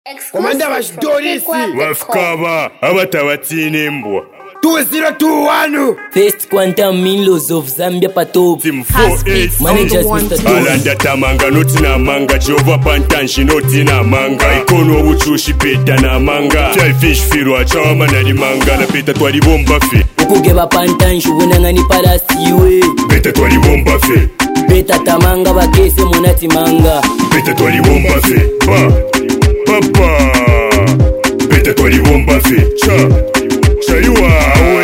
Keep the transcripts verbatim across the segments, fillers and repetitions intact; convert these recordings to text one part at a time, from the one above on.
Komanda Bashdorisi Wafkaba abatabatine mbwa two zero two one First Quantum Minlos of Zambia Pato Team four eight Managers Mister Alanda tamanga noti na manga Jehova pantanshi noti na manga Ikono uchushi peta na manga Fly fish firwa chama na ni manga Na peta twali bomba fe Ukugeba pantanshi unangani palasiwe Peta twali bomba fe Peta tamanga bakese monati manga Peta twali bomba fe Ba Papa Peta twali bomba fe Cha Chayua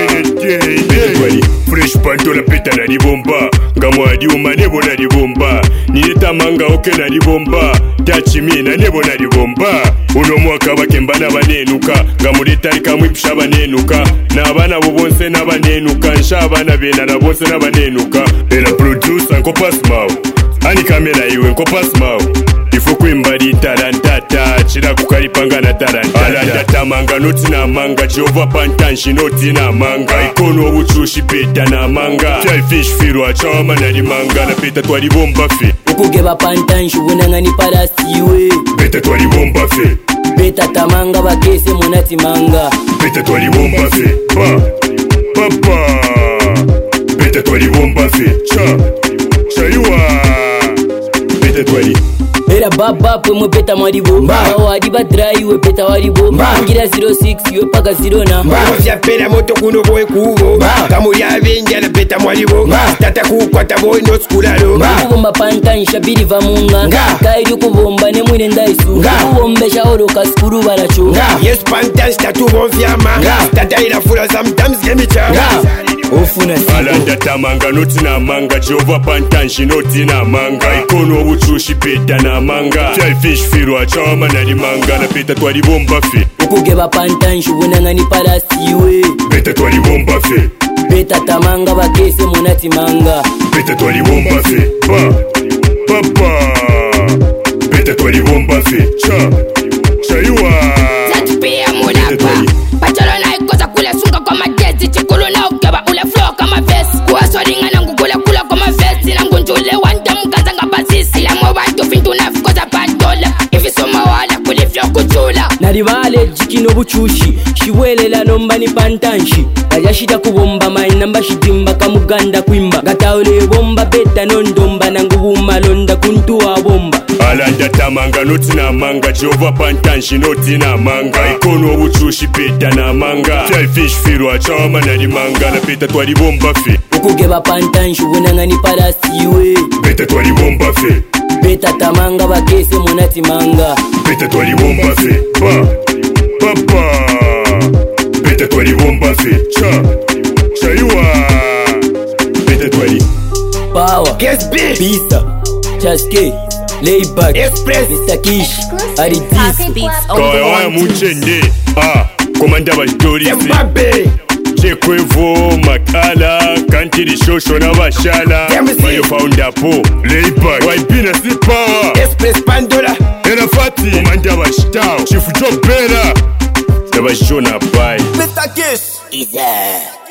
Wene Fresh panto la peta na ni bomba Ngamwadi umanebo na ni bomba Nileta manga oke na ni bomba Tachimi na nebo na ni bomba Uno mwaka bakemba na banenuka Ngamuleta ikamwipsha banenuka Na abana bobonse na banenuka Nsha abana bena na bonse na banenuka Ela producer nko pass mao Ani kamera iwe nko pass mao Ifu kuimbari tarantata Chira kukaripanga na tarantata Alanda tamanga noti na manga Jehova pantanshi noti na manga Ikono uchushi peta na manga Fly fish firwa chama na ni manga Na peta twali bomba fe Ukugeba pantanshi unangani palasiwe Peta twali bomba fe Peta tamanga bakese monati manga Peta twali bomba fe Ba Papa Peta twali bomba fe Cha Chayua Peta twali Era baba pwe mwe peta mwaribo Wadi badrai we peta waribo Ngira zero six we paka zero na Mofya pena moto kuno boy kubo Kamuri avenja na peta mwaribo Tata kukwata boy no skulalo Kubomba pantan shabiri vamunga Kairi kubomba ne mwine ndaisu Kubombe shaoro kaskuru baracho Yes pantan statu bonfya manga Tata ila fula sometimes gemicha Ofuna sigo Alanda tamanga noti na manga Jehova pantanshi noti na manga Ikono uchushi peta na manga Fly fish firwa chama na ni manga Na peta twali bomba fe Ukugeba pantanshi unangani palasiwe Peta twali bomba fe Peta tamanga bakese monati manga Peta twali bomba fe Ba Papa Peta twali bomba fe Cha Chayua Zatupia mulapa Pachalo na ikoza kule sunga kwa madezi Chikulu na ukeba ule flow kama vesi Kuwasoringa na ngukule kula kama vesi Na ngunjule wanda mkaza nga basisi La mwa watu fintu na fikoza pandola Ifi soma wala kulifyo kuchula Naribale jikino buchushi Shiwelela nomba ni pantanshi Kajashida kubomba mainamba shidimba kamuganda kwimba Gataule bomba beta nondomba Nangubuma londa kuntua bomba Alanda tamanga noti na manga Jehova pantanshi noti na manga Ikono uchushi peta na manga Fly fish firwa chama na ni manga Na peta twali bomba fe Ukugeba pantanshi unangani palasiwe Peta twali bomba fe Peta tamanga bakese monati manga Peta twali bomba fe Ba Papa Peta twali bomba fe Cha Chayua Peta twali Power Guess big Pisa Chaske Layback Express Mister Kish Aridis Kaya waya munchende Ah Komanda Bashdorisi Mbappe Chekwevo Makala Kantiri Shosho na Bashala Mayo founder po Layback Waipina si power Express Pandola Era Fati Komanda Bashtao Chief Job Bera Tabashona bye Mister Kiss Iza